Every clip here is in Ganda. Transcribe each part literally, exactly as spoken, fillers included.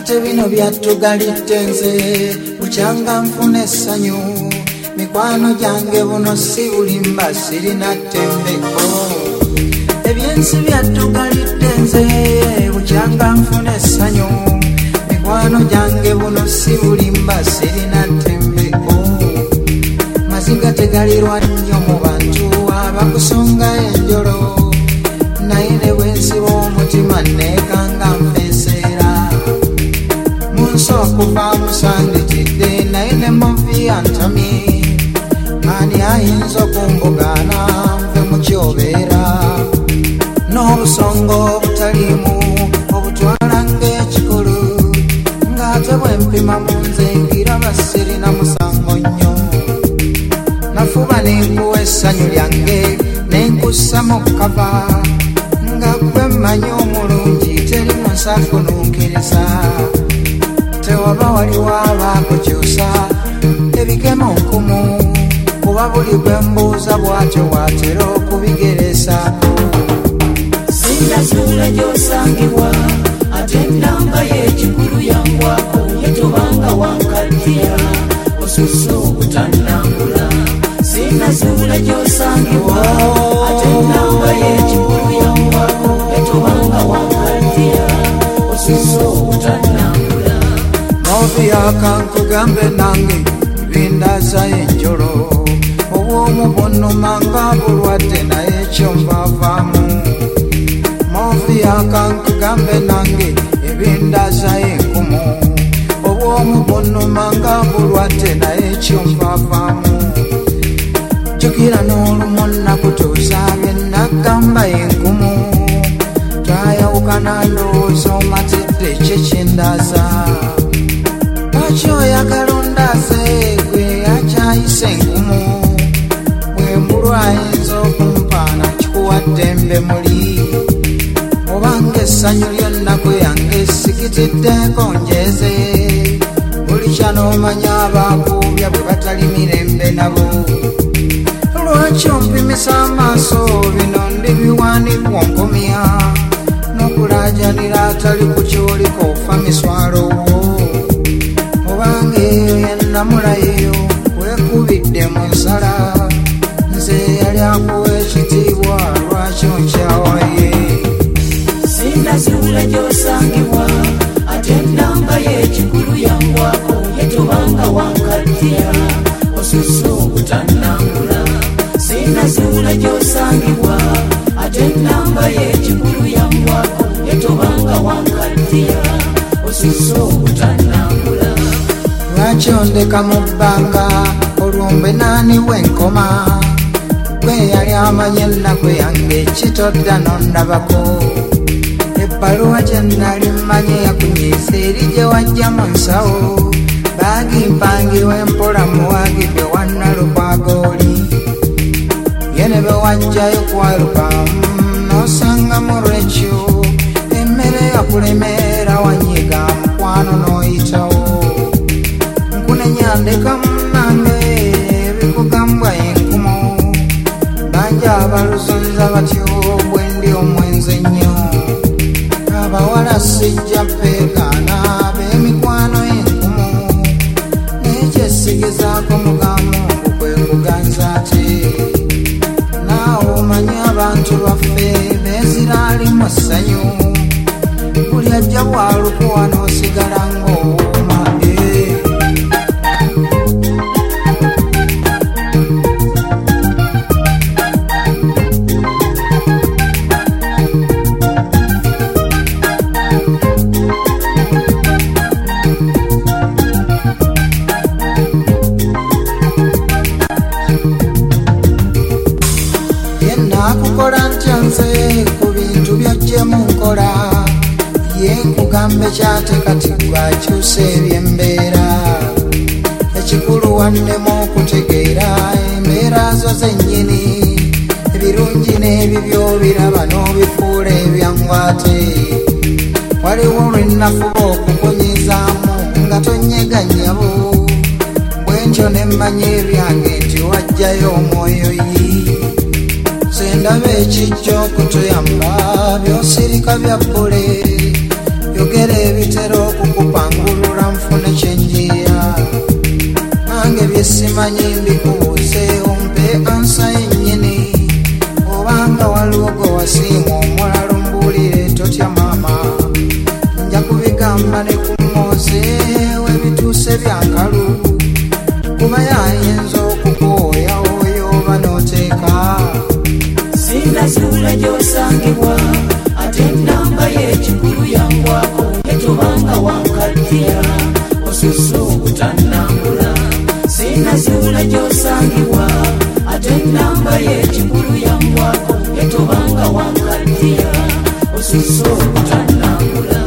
ate bino byatugalidde nze bukyanga nfuna essanyu mikwano gyange buno si bulimba sirina ttembeko ebyensi byatugalidde nze bukyanga nfuna essanyu mikwano gyange buno si bulimba sirina ttembeko maziga tegalirwa nnyo mu bantu abakusonga enjolo naye ne bwensiba omutima neekanga nfeeseera munsi okuva musandikidde naye ne muvi antamye ani ayinza okumbugaana nve mukyobeera n'obusongo obutaliimu obutwala ng'ekikulu ng'ate bwempima mu nze ngiraba sirina musango nnyo nafuba nenkuwa essanyu lyange nenkussa mu kkava nga gwe mmanyi omulungi teri munsafununkiriza tewaba waliwo abaakukyusa ebigemo nkumu kuba buli gwe mbuuza bwatyo bwatera okubigeresaako sindazuula gy'osangibwa ate ennamba y'ekikulu yangwako yetobanga wankaddiya osusse obutannambula sindazuula gy'osangibwa ate ennamba y'ekikulu yangwako yetobanga wankaddiya osusse obutannambula movi akankugambe nange bindaza enjolo obwomu bonnuma nga bulwadde naye kyonvaavaamu movi akankugambe nange ebindaza enkumu obwomu bonnuma nga bulwadde naye kyonvaavaamu jjukira n'olumu nakutuuza bye nagamba enkumu twayawukana ndowooza omatidde kyekindaza lwaki oyagala ondaze gwe akyayise enkumu bwembulwa ayinza okumpaana kikuwadde embe muli obanga essanyu ly'ennaku yange sikitiddeko njeze buli kyanoomanya abakuubya bwe batali mirembe nabo lwaki ompimisa amaaso bino ndi biwaanibwa onkomya n'okulaajanira atali ku kyoliko ofa miswalowo obanga eyo yennamulayeyo wekubidde mu nsala nze yali akuwa ekitiibwa lwaki onkyawaye sindazuula gy'osangibwa ate ennamba y'ekikulu yangwako yetobanga wankaddiya osusse obutannambula sindazuula gy'osangibwa ate ennamba y'ekikulu yangwako yetobanga wankaddiya osusse obutannambula lwaki ondeka mu bbanga olwombe naani bwenkoma gwe yali amanye ennaku yange kitodda nondabako ebbaluwa gye nnali mmanye yakunyiisa eri gye wajja mu nsawo baagi mpangirwa empola muwaagidde wannalukwaga oli ye ne be wajjayo kwalukamu n'osanga mu lwekyo emmere yakulemeera wanyiga mukwano n'oyitawo nkunenya munange ebikugambwa enkumu bangi abaluzunza batyo bwe ndi omwenzi ennyo abawala sijja peekaana b'emikwano enkumu n'ekyesigezaako mugamu kwe kuganza ate naawe omanyi abantu baffe beeziraalimu essanyu buli ajja bwalukuwa n'osigala ng'owooma nakukola ntya nze ku bintu byojje mu nkola ye nkugambe kyate kati gwakyusa ebyembeera ekikulu wannemu okutegeera embeera zo zennyini ebirungi n'ebibyo biraba n'obifuula ebyangwate waliwo lwennafuba okukonyezaamu nga tonyeganyabo bwentyo nemmanyi ebyange nti wajjayo omwoyo yi ndaba ekijja okutuyamba byosirika bya bbule byogera ebitera okukupa byesimanyi mbikubuuze ompe ansa yennyini obanga waliwo gwe wasiima omulala ombuulire totya maama nja kubigamba ne ku mmooze webituuse byankalu kuba yayinza okukooya oyo oba n'oteeka sinazuula gy'osangibwa ate ennamba y'ekikulu yangwako etobanga wankaddiya osusu butannambula sinazuula gy'osangibwa ate ennamba y'ekikulu yangwako etobanga wankaddiya osusu butannambula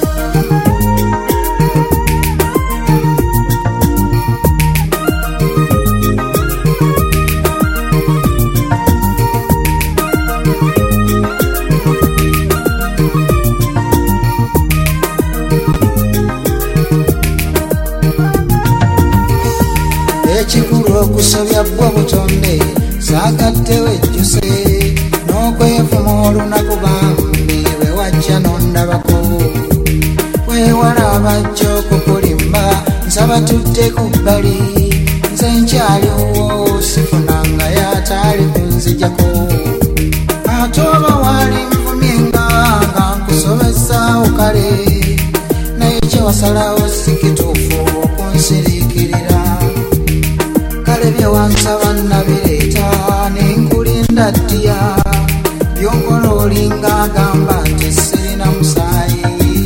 ekikulu okusobya bwo butonde saagaddewo ejjuse n'okwevuma olunaku bambi bwe wajja n'ondabako wewala abajja okukulimba nsaba tudde ku bbali nze nkyaliwo sifunanga yataali kunzijako ate oba waali nvumye nga nga nkusobezaawo kale naye kyewasalawo sikituufu okunsiriikirira kale byewansaba nabireeta nenkulinda ddiya byonkola olinga agamba nti sirina musaayi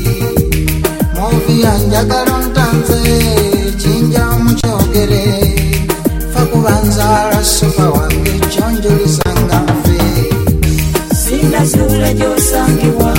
movi yanjagala ntanze kinja mukyogere fa kubanzaala sofa wange kyonjulizanga nfe sinazuula gy'osangibwa